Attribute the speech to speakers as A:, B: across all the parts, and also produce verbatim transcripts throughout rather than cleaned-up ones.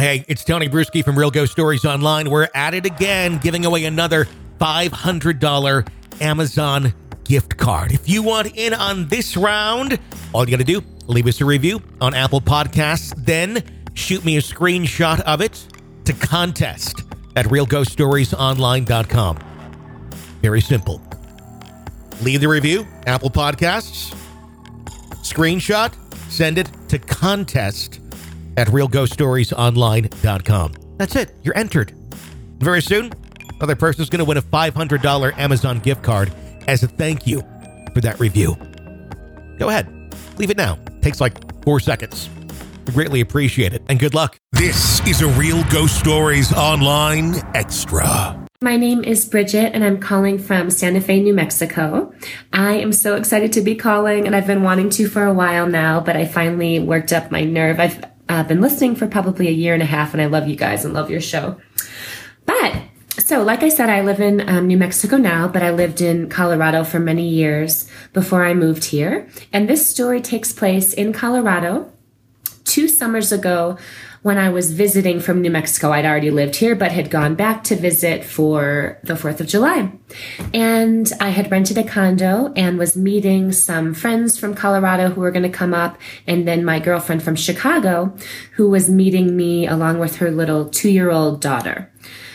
A: Hey, it's Tony Bruschi from Real Ghost Stories Online. We're at it again, giving away another five hundred dollars Amazon gift card. If you want in on this round, all you got to do, leave us a review on Apple Podcasts, then shoot me a screenshot of it to contest at real ghost stories online dot com. Very simple. Leave the review, Apple Podcasts, screenshot, send it to contest at real ghost stories online dot com. That's it. You're entered. Very soon, another person's going to win a five hundred dollars Amazon gift card as a thank you for that review. Go ahead. Leave it now. Takes like four seconds. We greatly appreciate it. And good luck. This is a Real Ghost Stories Online Extra.
B: My name is Bridget, and I'm calling from Santa Fe, New Mexico. I am so excited to be calling, and I've been wanting to for a while now, but I finally worked up my nerve. I've uh, been listening for probably a year and a half, and I love you guys and love your show. But, so like I said, I live in um, New Mexico now, but I lived in Colorado for many years before I moved here. And this story takes place in Colorado two summers ago, when I was visiting from New Mexico. I'd already lived here, but had gone back to visit for the fourth of July. And I had rented a condo and was meeting some friends from Colorado who were going to come up, and then my girlfriend from Chicago, who was meeting me along with her little two-year-old daughter.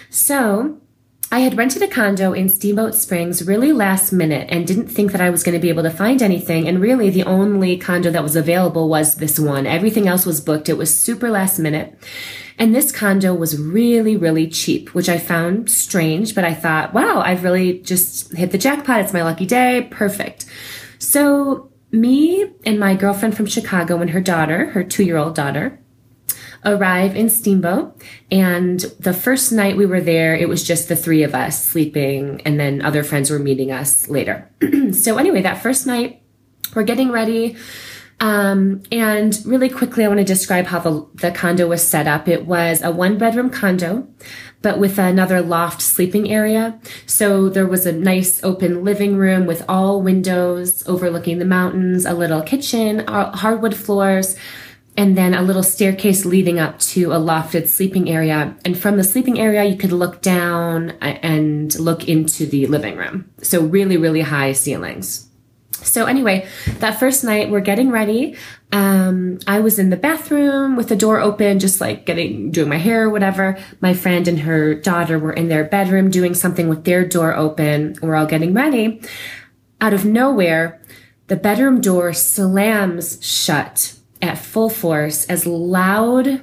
B: So I had rented a condo in Steamboat Springs really last minute and didn't think that I was going to be able to find anything. And really the only condo that was available was this one. Everything else was booked. It was super last minute. And this condo was really, really cheap, which I found strange, but I thought, wow, I've really just hit the jackpot. It's my lucky day. Perfect. So me and my girlfriend from Chicago and her daughter, her two-year-old daughter, arrive in Steamboat, and the first night we were there, it was just the three of us sleeping, and then other friends were meeting us later. So anyway, that first night, we're getting ready, um, and really quickly, I want to describe how the, the condo was set up. It was a one-bedroom condo, but with another loft sleeping area. So there was a nice open living room with all windows overlooking the mountains, a little kitchen, hardwood floors, and then a little staircase leading up to a lofted sleeping area. And from the sleeping area, you could look down and look into the living room. So really, really high ceilings. So anyway, that first night we're getting ready. Um, I was in the bathroom with the door open, just like getting, doing my hair or whatever. My friend and her daughter were in their bedroom doing something with their door open. We're all getting ready. Out of nowhere, the bedroom door slams shut at full force, as loud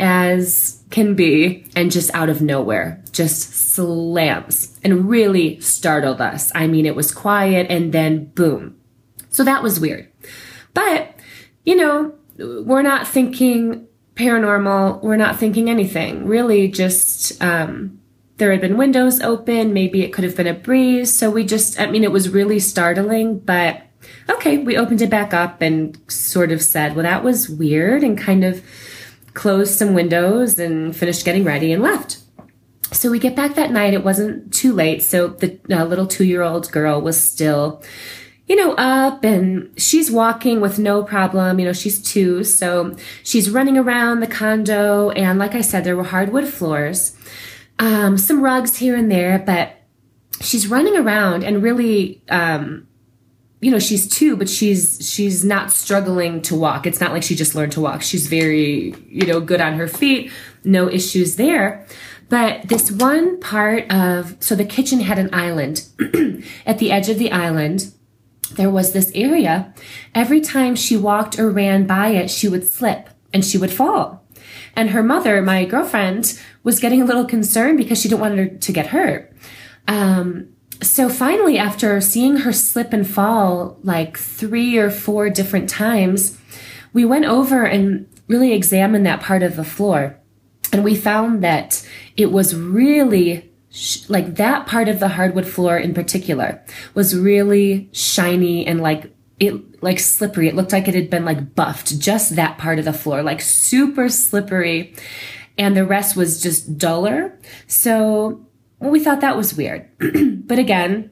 B: as can be, and just out of nowhere, just slams, and really startled us. I mean, it was quiet, and then boom. So that was weird. But, you know, we're not thinking paranormal. We're not thinking anything. Really just, um, there had been windows open. Maybe it could have been a breeze. So we just, I mean, it was really startling, but okay, we opened it back up and sort of said, well, that was weird, and kind of closed some windows and finished getting ready and left. So we get back that night. It wasn't too late. So the uh, little two-year-old girl was still, you know, up, and she's walking with no problem. You know, she's two. So she's running around the condo. And like I said, there were hardwood floors, um, some rugs here and there, but she's running around and really, um, you know, she's two, but she's, she's not struggling to walk. It's not like she just learned to walk. She's very, you know, good on her feet. No issues there. But this one part of, so the kitchen had an island. At the edge of the island, there was this area. Every time she walked or ran by it, she would slip and she would fall. And her mother, my girlfriend, was getting a little concerned because she didn't want her to get hurt. Um, So finally, after seeing her slip and fall like three or four different times, we went over and really examined that part of the floor. And we found that it was really, sh- like that part of the hardwood floor in particular was really shiny and like, it like slippery. It looked like it had been like buffed, just that part of the floor, like super slippery. And the rest was just duller. So well, we thought that was weird. But again,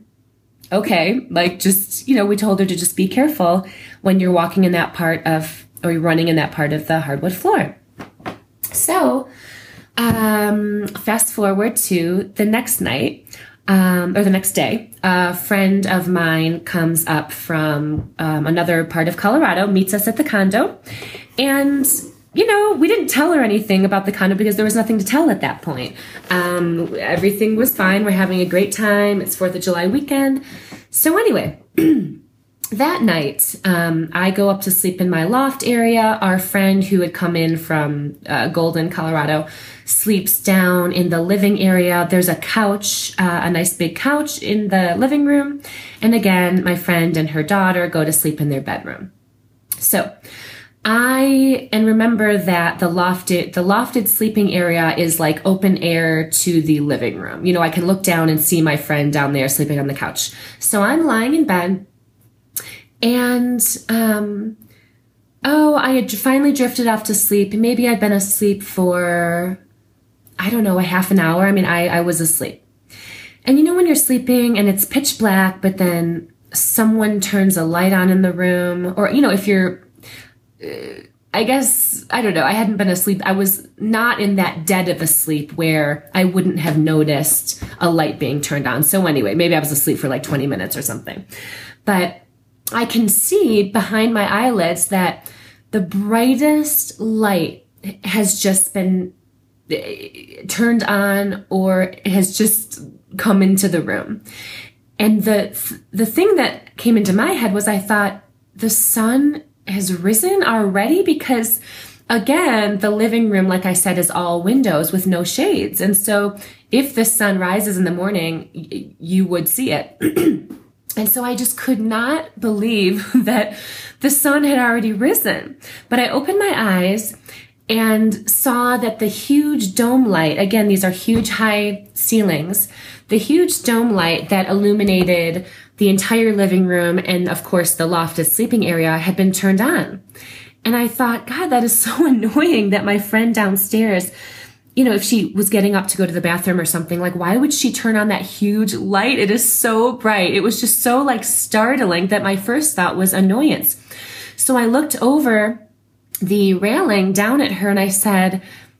B: okay, like just, you know, we told her to just be careful when you're walking in that part of, or you're running in that part of the hardwood floor. So Um, fast forward to the next night, um, or the next day, a friend of mine comes up from um, another part of Colorado, meets us at the condo, and you know, we didn't tell her anything about the condo because there was nothing to tell at that point. Um, everything was fine. We're having a great time. It's fourth of July weekend. So anyway, that night, um, I go up to sleep in my loft area. Our friend who had come in from uh, Golden, Colorado, sleeps down in the living area. There's a couch, uh, a nice big couch in the living room. And again, my friend and her daughter go to sleep in their bedroom. So I, and remember that the lofted, the lofted sleeping area is like open air to the living room. You know, I can look down and see my friend down there sleeping on the couch. So I'm lying in bed and, um, oh, I had finally drifted off to sleep. Maybe I'd been asleep for, I don't know, a half an hour. I mean, I, I was asleep. And you know, when you're sleeping and it's pitch black, but then someone turns a light on in the room, or, you know, if you're, I guess, I don't know, I hadn't been asleep. I was not in that dead of a sleep where I wouldn't have noticed a light being turned on. So anyway, maybe I was asleep for like twenty minutes or something. But I can see behind my eyelids that the brightest light has just been turned on or has just come into the room. And the the thing that came into my head was I thought, the sun has risen already? Because again, the living room, like I said, is all windows with no shades. And so if the sun rises in the morning, y- you would see it. And so I just could not believe that the sun had already risen. But I opened my eyes and saw that the huge dome light, again, these are huge high ceilings, the huge dome light that illuminated the entire living room and, of course, the lofted sleeping area had been turned on. And I thought, God, that is so annoying that my friend downstairs, you know, if she was getting up to go to the bathroom or something, like, why would she turn on that huge light? It is so bright. It was just so, like, startling that my first thought was annoyance. So I looked over the railing down at her and I said,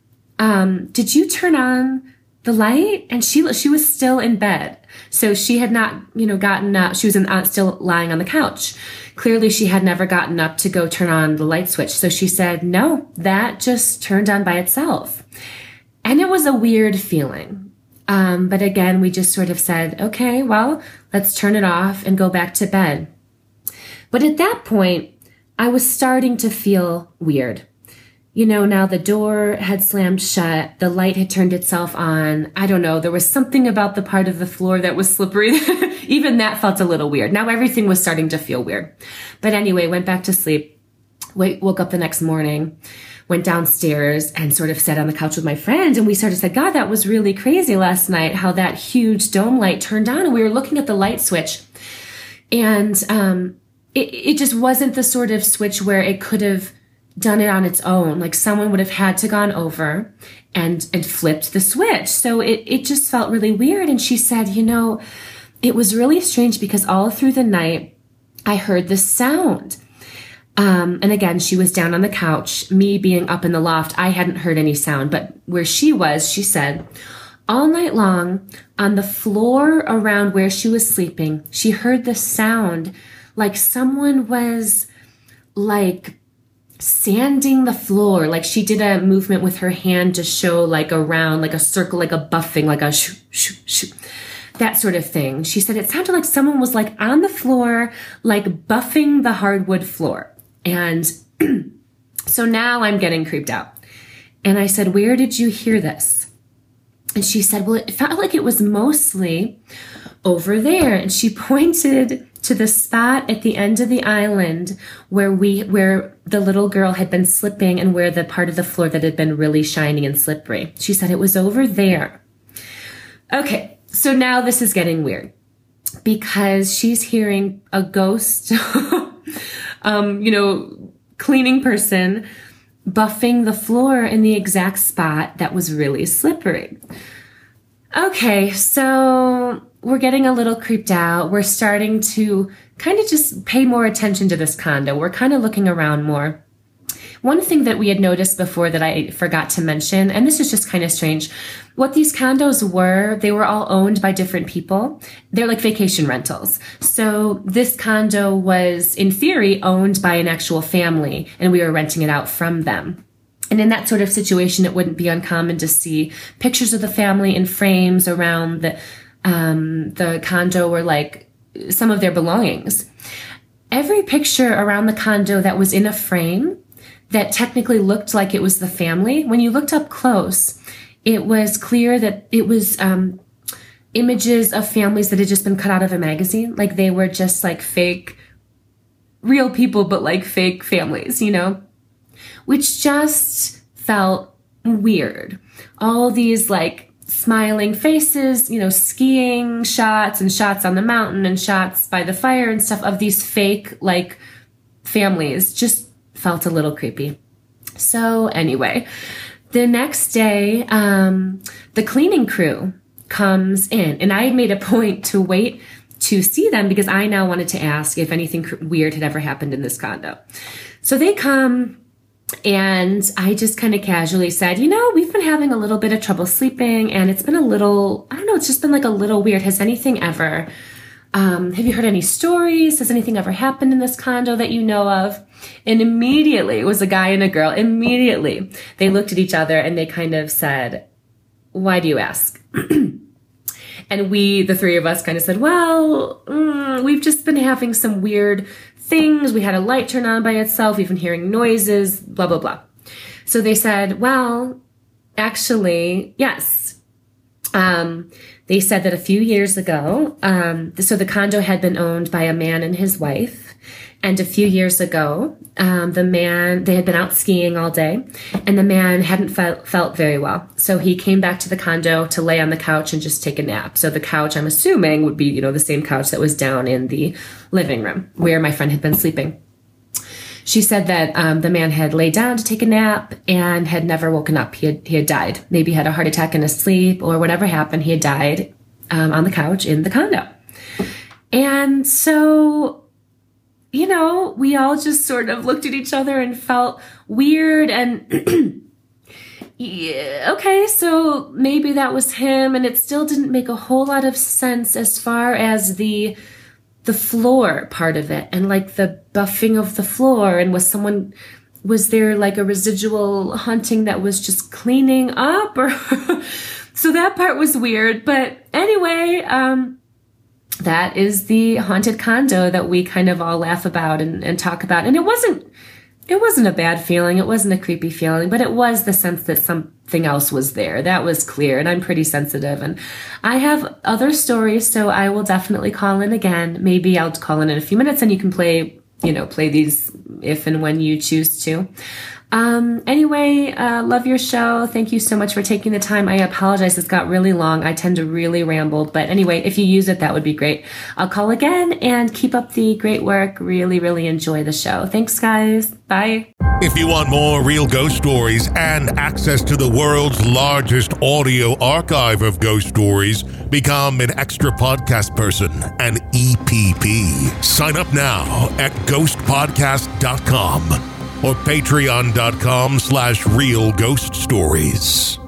B: um, did you turn on the light? And she she was still in bed. So she had not, you know, gotten up. She was in, uh, still lying on the couch. Clearly, she had never gotten up to go turn on the light switch. So she said, no, that just turned on by itself. And it was a weird feeling. Um, but again, we just sort of said, okay, well, let's turn it off and go back to bed. But at that point, I was starting to feel weird. You know, now the door had slammed shut. The light had turned itself on. I don't know. There was something about the part of the floor that was slippery. Even that felt a little weird. Now everything was starting to feel weird. But anyway, went back to sleep. Wait, woke up the next morning, went downstairs and sort of sat on the couch with my friend. And we sort of said, God, that was really crazy last night, how that huge dome light turned on. And we were looking at the light switch. And um, it, it just wasn't the sort of switch where it could have done it on its own. Like someone would have had to gone over and, and flipped the switch. So it, it just felt really weird. And she said, you know, it was really strange because all through the night, I heard this sound. Um, and again, she was down on the couch, me being up in the loft. I hadn't heard any sound, but where she was, she said, all night long on the floor around where she was sleeping, she heard the sound like someone was like sanding the floor. Like she did a movement with her hand to show like a round, like a circle, like a buffing, like a shoo, shoo, shoo, that sort of thing. She said it sounded like someone was like on the floor, like buffing the hardwood floor. And so now I'm getting creeped out. And I said, where did you hear this? And she said, well, it felt like it was mostly over there. And she pointed to the spot at the end of the island where we, where the little girl had been slipping and where the part of the floor that had been really shiny and slippery. She said it was over there. Okay. So now this is getting weird because she's hearing a ghost, um, you know, cleaning person buffing the floor in the exact spot that was really slippery. Okay. So we're getting a little creeped out. We're starting to kind of just pay more attention to this condo. We're kind of looking around more. one thing that we had noticed before that I forgot to mention, and this is just kind of strange, what these condos were, they were all owned by different people. They're like vacation rentals. So this condo was, in theory, owned by an actual family, and we were renting it out from them. And in that sort of situation, it wouldn't be uncommon to see pictures of the family in frames around the um, the condo or like some of their belongings. Every picture around the condo that was in a frame that technically looked like it was the family, when you looked up close, it was clear that it was um, images of families that had just been cut out of a magazine. Like they were just like fake, real people, but like fake families, you know, which just felt weird. All these like smiling faces, you know, skiing shots and shots on the mountain and shots by the fire and stuff of these fake like families just felt a little creepy. So anyway, the next day, um, the cleaning crew comes in, and I made a point to wait to see them because I now wanted to ask if anything weird had ever happened in this condo. So they come, and I just kind of casually said, you know, we've been having a little bit of trouble sleeping, and it's been a little, I don't know, it's just been like a little weird. Has anything ever, um, have you heard any stories? Has anything ever happened in this condo that you know of? And immediately, it was a guy and a girl, immediately they looked at each other and they kind of said, why do you ask? And we, the three of us kind of said, well, mm, we've just been having some weird things. We had a light turn on by itself. We've been hearing noises, blah, blah, blah. So they said, well, actually, yes. Um, they said that a few years ago, um, so the condo had been owned by a man and his wife. And a few years ago, um, the man, they had been out skiing all day, and the man hadn't felt, felt very well. So he came back to the condo to lay on the couch and just take a nap. So the couch, I'm assuming, would be, you know, the same couch that was down in the living room where my friend had been sleeping. She said that um, the man had laid down to take a nap and had never woken up. He had, he had died. Maybe had a heart attack in his sleep or whatever happened. He had died um, on the couch in the condo. And so, you know, we all just sort of looked at each other and felt weird and yeah, okay, so maybe that was him, and it still didn't make a whole lot of sense as far as the the floor part of it and like the buffing of the floor, and was someone, was there like a residual haunting that was just cleaning up, or so that part was weird. But anyway, um that is the haunted condo that we kind of all laugh about and, and talk about. And it wasn't, it wasn't a bad feeling. It wasn't a creepy feeling, but it was the sense that something else was there. That was clear. And I'm pretty sensitive, and I have other stories. So I will definitely call in again. Maybe I'll call in in a few minutes and you can play, you know, play these if and when you choose to. Um, anyway, uh, love your show. Thank you so much for taking the time. I apologize. It's got really long. I tend to really ramble, but anyway, if you use it, that would be great. I'll call again, and keep up the great work. Really, really enjoy the show. Thanks, guys. Bye.
C: If you want more real ghost stories and access to the world's largest audio archive of ghost stories, become an extra podcast person, an E P P. Sign up now at ghost podcast dot com or patreon dot com slash real ghost stories.